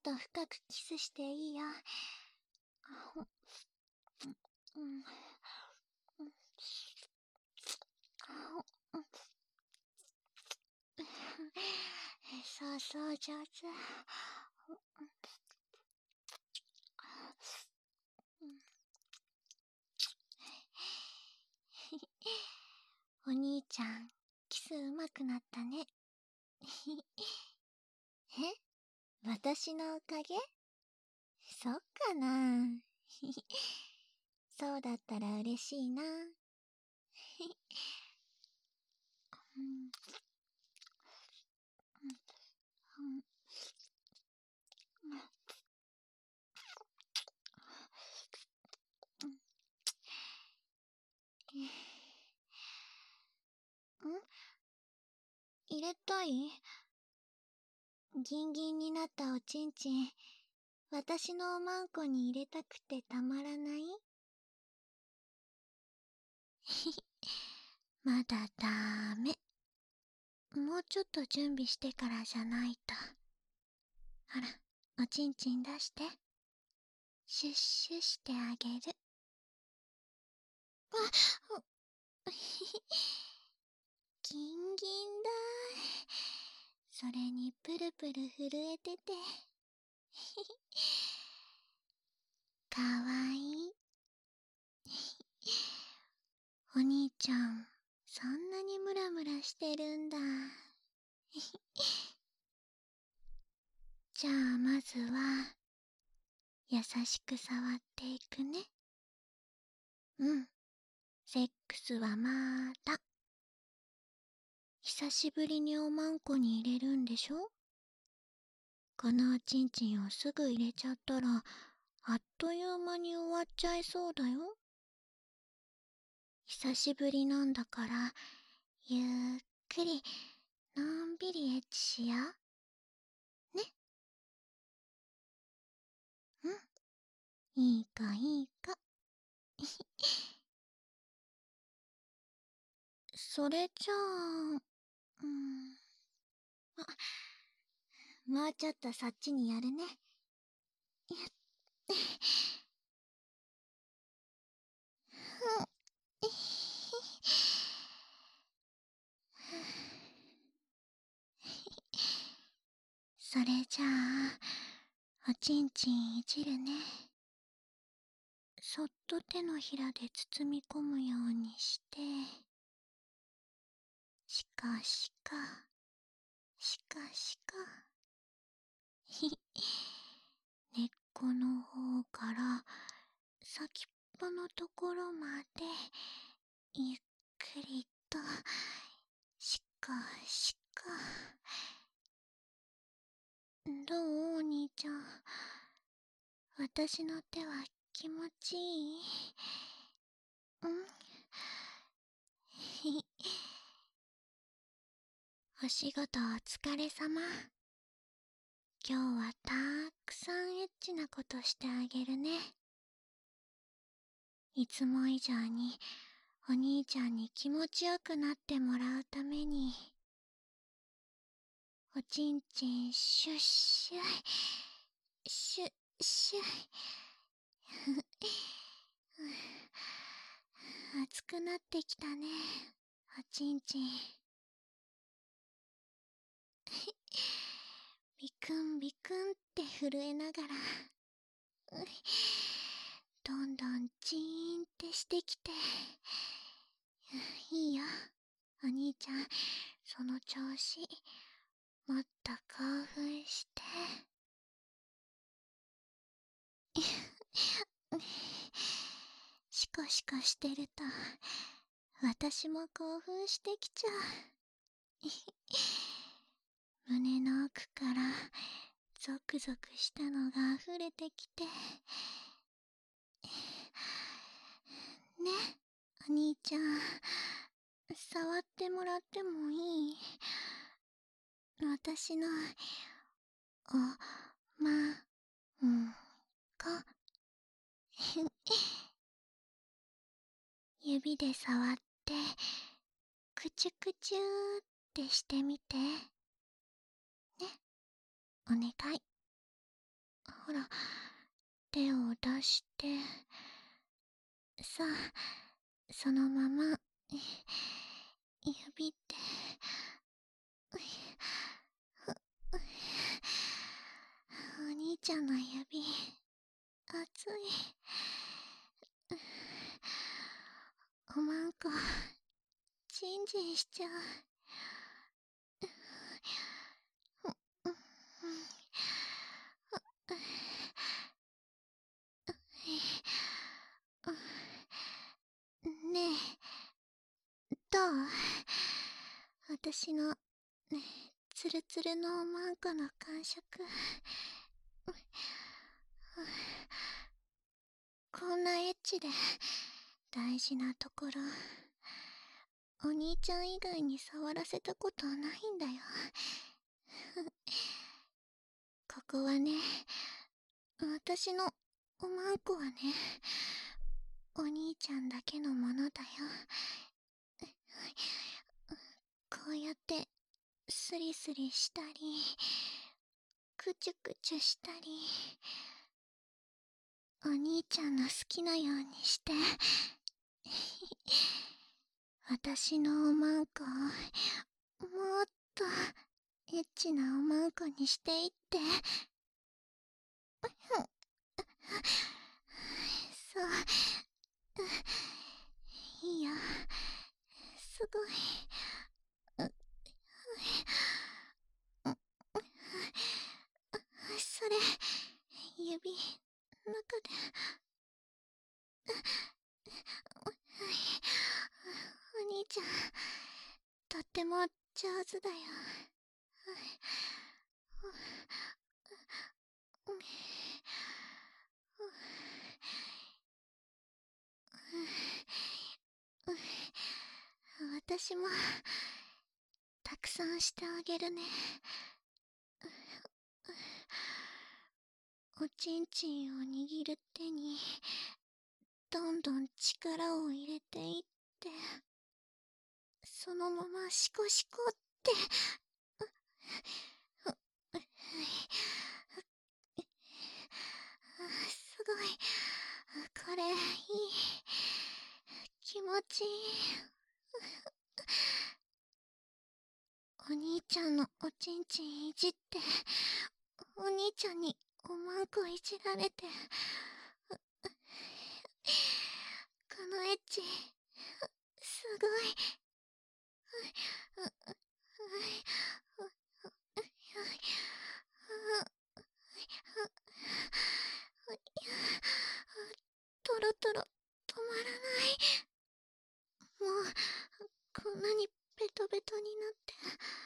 と深くキスしていいよ。そうそう、上手。お兄ちゃん、キス上手くなったね。え、私のおかげ？そっかな。そうだったら嬉しいな。入れたい？ギンギンになったおちんちん、私のおまんこに入れたくてたまらない？まだダメ。もうちょっと準備してからじゃないと。ほら、おちんちん出して。シュッシュしてあげる。ギンギンだ。それにプルプル震えてて。かわいい。お兄ちゃん、そんなにムラムラしてるんだ。じゃあまずは、優しく触っていくね。セックスはまだ。久しぶりにおまんこに入れるんでしょ？このおちんちんをすぐ入れちゃったら、あっという間に終わっちゃいそうだよ。久しぶりなんだから、ゆっくり、のんびりエッチしよう。ね。いい子いい子。それじゃあ、もうちょっとそっちにやるね。それじゃあ、おちんちんいじるね。そっと手のひらで包み込むようにして、しかしか、しかしか。根っこの方から先っぽのところまでゆっくりと、しかしか。どう？お兄ちゃん、私の手は気持ちいい？お仕事お疲れ様。今日はたくさんエッチなことしてあげるね。いつも以上にお兄ちゃんに気持ちよくなってもらうために、おちんちんシュッシュイ、シュッシュイ。熱くなってきたね、おちんちん。ビクンビクンって震えながら、どんどんチーンってしてきて。いいよ、お兄ちゃん、その調子。もっと興奮して。シコシコしてると、私も興奮してきちゃう。胸の奥からゾクゾクしたのが溢れてきて。ね、お兄ちゃん、触ってもらってもいい？私のおまんこ。指で触ってクチュクチューってしてみてね。お願い。 ほら、手を出して、さあ、そのまま、指で、お兄ちゃんの指、熱い。おまんこ、ジンジンしちゃう。ねえ、どう？私の、ツルツルのおまんこの感触。こんなエッチで大事なところ、お兄ちゃん以外に触らせたことないんだよ。ここはね、私のおまんこはね、お兄ちゃんだけのものだよ。こうやってスリスリしたり、クチュクチュしたり、お兄ちゃんの好きなようにして。私のおまんこをもっとエッチなおまんこにしていって。そう、いいよ、すごい。それ、指、中で。お兄ちゃん、とっても上手だよ。私もたくさんしてあげるね。おちんちんを握る手にどんどん力を入れていって、そのままシコシコって。すごい、これいい、気持ちいい。お兄ちゃんのおちんちんいじって、お兄ちゃんにおまんこいじられて、このエッチ、すごい。トロトロ止まらない。もうこんなにベトベトになって。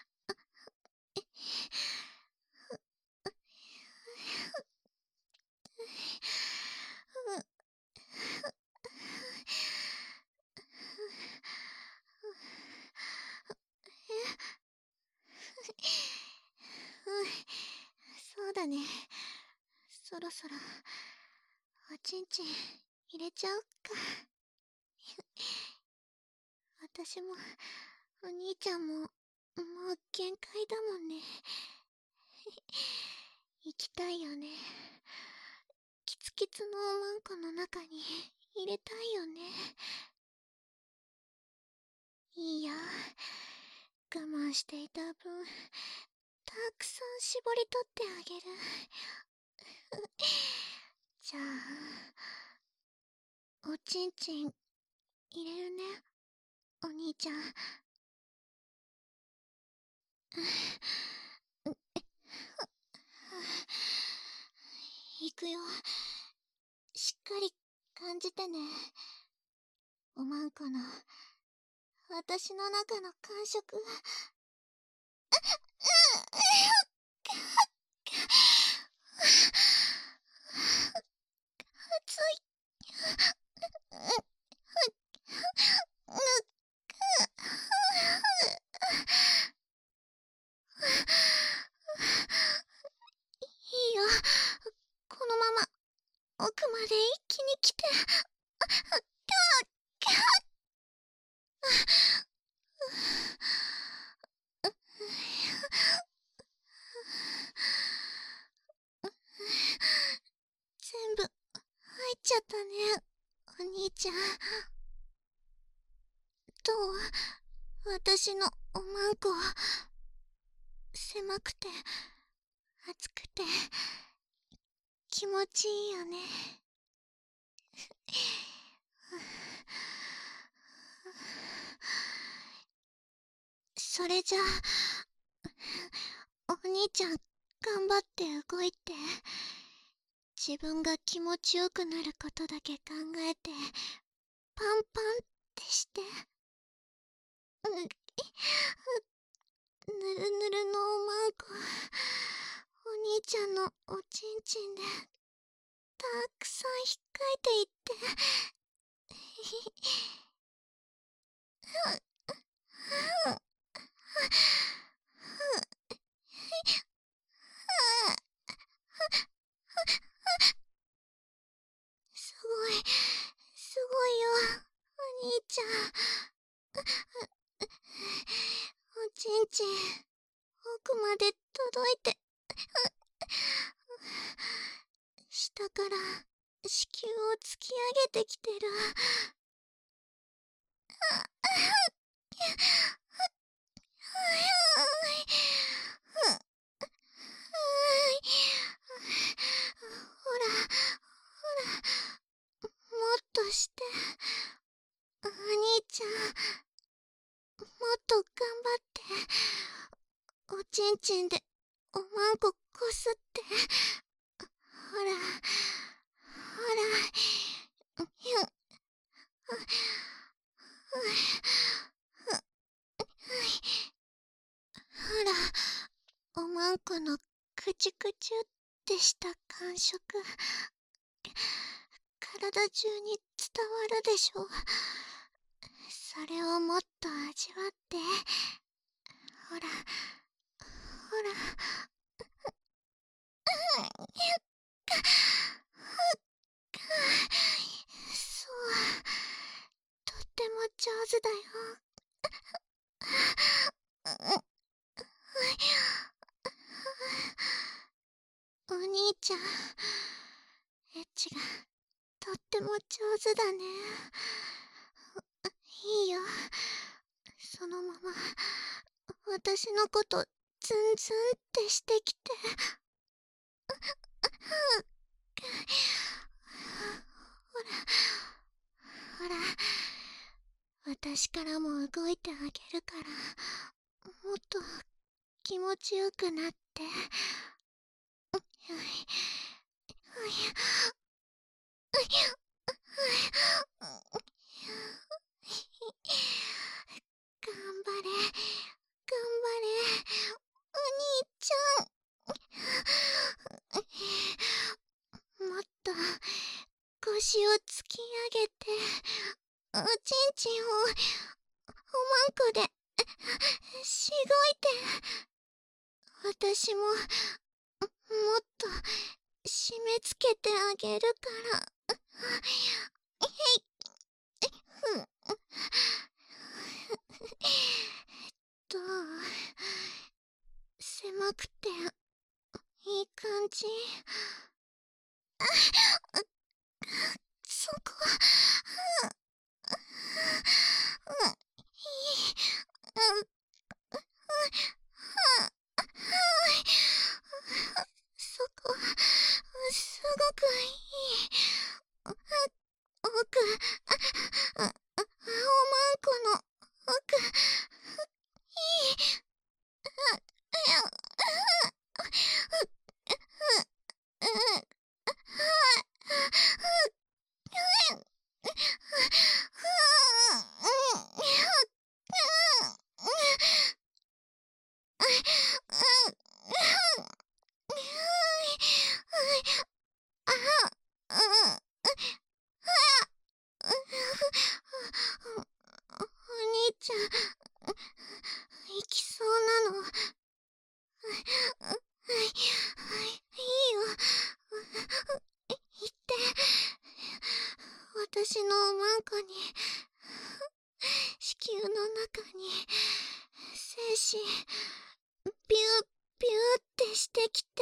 そうだね。そろそろおちんちん入れちゃおっか。私もお兄ちゃんももう限界だもんね。行きたいよね。キツキツのおまんこの中に入れたいよね。いいよ、我慢していた分たくさん絞り取ってあげる。じゃあおちんちん入れるね、お兄ちゃん。いくよ、しっかり感じてね。おまんこの私の中の感触。熱い。いいよ、このまま奥まで一気に来て。 どう？私のおまんこ。狭くて、暑くて、気持ちいいよね。それじゃあ、お兄ちゃん、頑張って動いて。自分が気持ちよくなることだけ考えて、パンパンってして。ぬるぬるのおまんこ、お兄ちゃんのおちんちんでたくさんひっかいていって。すごい、すごいよ、お兄ちゃん。おちんちん、奥まで届いて。下から子宮を突き上げてきてる。ほら、もっとして。お兄ちゃん、もっと頑張って。おちんちんでおまんここすって。ほら、ほら。ほら、おまんこのくちゅくちゅってした感触、体中に伝わるでしょ。それをもっと味わって。ほら、ほら。そう、とっても上手だよ。お兄ちゃん、エッチがとっても上手だね。いいよ、そのまま私のことズンズンってしてきて。ほら、ほら、私からも動いてあげるから、もっと気持ちよくなって。頑張れ、頑張れ、お兄ちゃん。もっと腰を突き上げて、おちんちんをおまんこでしごいて。私ももっと締め付けてあげるから。どう？狭くていい感じ？そこ、そこ、すごくいい。奥、おまんこの奥、いい。お兄ちゃん、行きそうなの。いいよ。行って。私のおまんこに、子宮の中に、精子、ビュー、ビューってしてきて。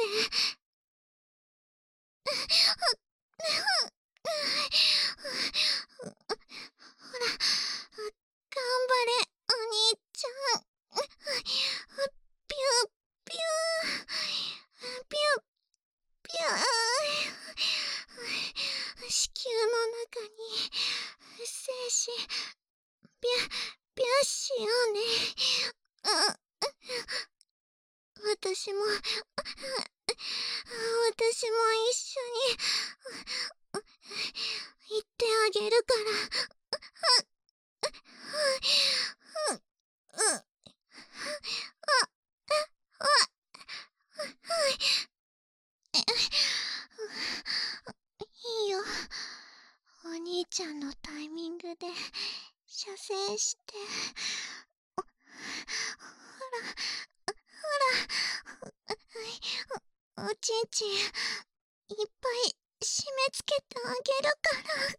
し、ぴゅっしようね。私も、私も一緒に、言ってあげるから。いいよ。お兄ちゃんのタイミングで射精して。ほら、おちんちんいっぱい締め付けてあげるから。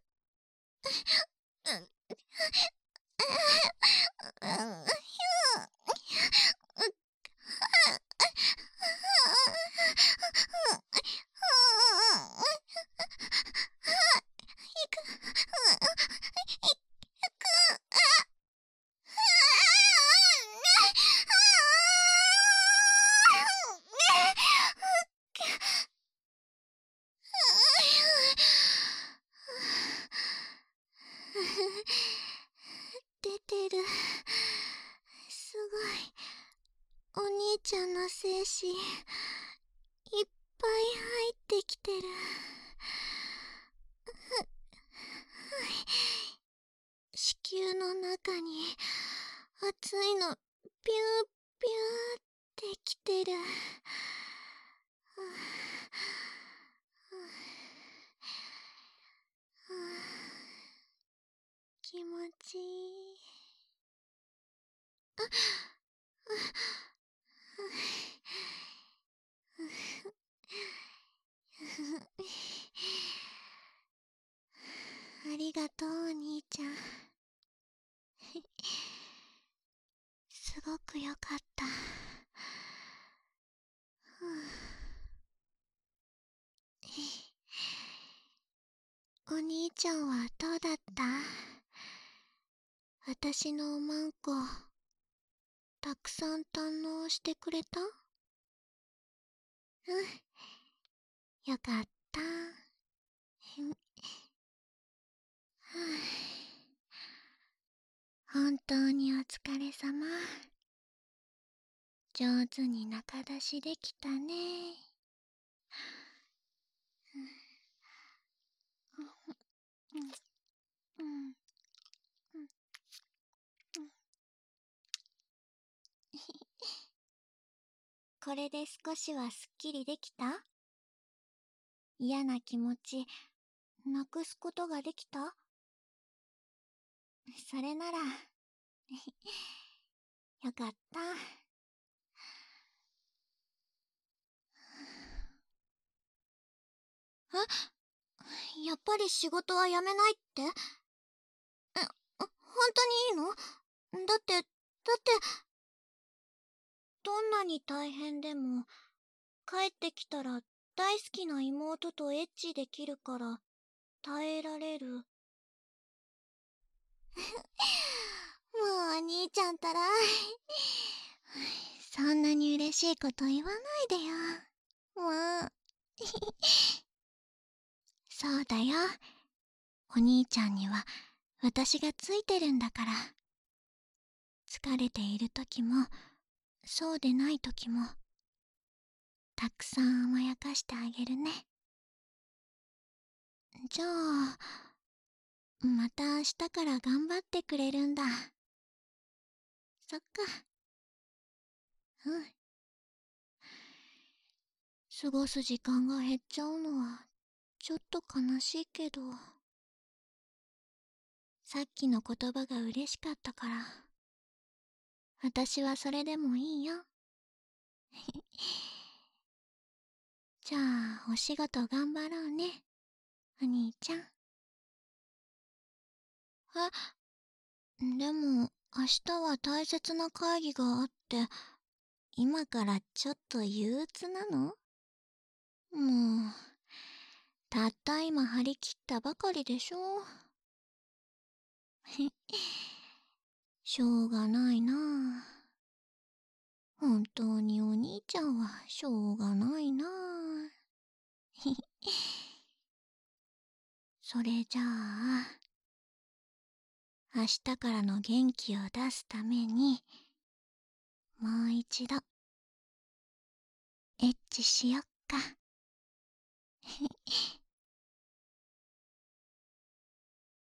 出てる。すごい。お兄ちゃんの精子いっぱい入ってきてる。子宮の中に熱いのピューピューってきてる。気持ちいい。ありがとう、お兄ちゃん。すごくよかった。お兄ちゃんはどうだった？私のおまんこ、たくさん堪能してくれた？よかった。本当にお疲れ様。上手に中出しできたね。これで少しはすっきりできた？嫌な気持ち、なくすことができた？それなら、よかった。やっぱり仕事は辞めないって？本当にいいの？だって、どんなに大変でも、帰ってきたら大好きな妹とエッチできるから耐えられる。もうお兄ちゃんたらそんなに嬉しいこと言わないでよ。もうそうだよ。お兄ちゃんには私がついてるんだから。疲れている時もそうでない時もたくさん甘やかしてあげるね。じゃあまた明日から頑張ってくれるんだ。そっか。うん。過ごす時間が減っちゃうのはちょっと悲しいけど、さっきの言葉が嬉しかったから私はそれでもいいよ。じゃあお仕事頑張ろうね、お兄ちゃん。でも明日は大切な会議があって、今からちょっと憂鬱なの？もうたった今張り切ったばかりでしょ。しょうがないなあ。本当にお兄ちゃんはしょうがないなあ。それじゃあ明日からの元気を出すために、もう一度エッチしよっか。